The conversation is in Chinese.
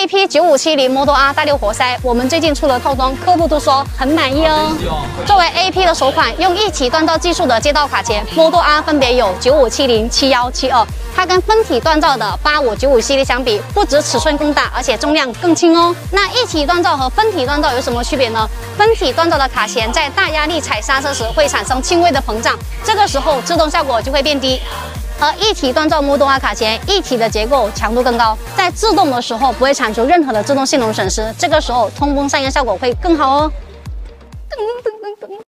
AP9570 Model R 大6活塞，我们最近出了套装，客户都说很满意哦。作为 AP 的首款，用一体锻造技术的街道卡钳 Model R 分别有9570、7172。它跟分体锻造的8595系列相比，不止尺寸更大，而且重量更轻哦。那一体锻造和分体锻造有什么区别呢？分体锻造的卡钳在大压力踩刹车时会产生轻微的膨胀，这个时候制动效果就会变低。而一体锻造Model R卡钳，一体的结构强度更高，在制动的时候不会产出任何的制动性能损失，这个时候通风散热效果会更好哦。